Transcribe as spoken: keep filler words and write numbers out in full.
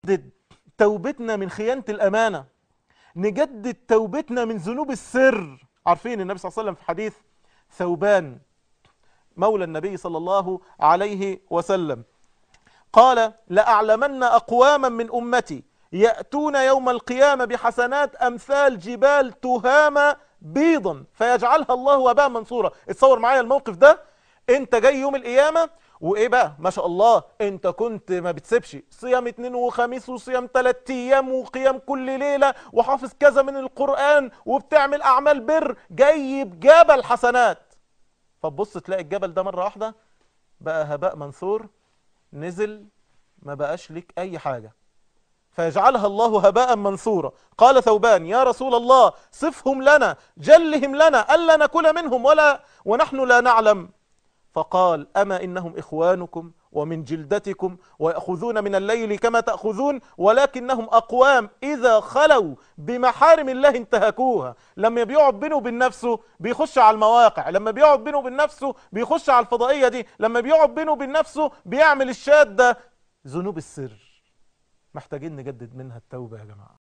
نجدد توبتنا من خيانة الأمانة، نجدد توبتنا من ذنوب السر. عارفين النبي صلى الله عليه وسلم في حديث ثوبان مولى النبي صلى الله عليه وسلم قال: لأعلمن أقواما من أمتي يأتون يوم القيامة بحسنات أمثال جبال تهامة بيضا فيجعلها الله وباء منصورا. اتصور معايا الموقف ده، انت جاي يوم القيامة وايه بقى ما شاء الله، انت كنت ما بتسيبش صيام اثنين وخميس وصيام ثلاث ايام وقيام كل ليلة وحافظ كذا من القرآن وبتعمل اعمال بر، جاي بجبل حسنات، فتبص تلاقي الجبل ده مرة واحدة بقى هباء منثور، نزل ما بقاش لك اي حاجة، فيجعلها الله هباء منثورا. قال ثوبان: يا رسول الله صفهم لنا، جلهم لنا، ألا نكل منهم ولا ونحن لا نعلم. فقال: أما إنهم إخوانكم ومن جلدتكم ويأخذون من الليل كما تأخذون، ولكنهم أقوام إذا خلوا بمحارم الله انتهكوها. لما بيقعد بينه وبين نفسه بيخش على المواقع، لما بيقعد بينه وبين نفسه بيخش على الفضائية دي، لما بيقعد بينه وبين نفسه بيعمل الشاد ده. ذنوب السر محتاجين نجدد منها التوبة يا جماعة.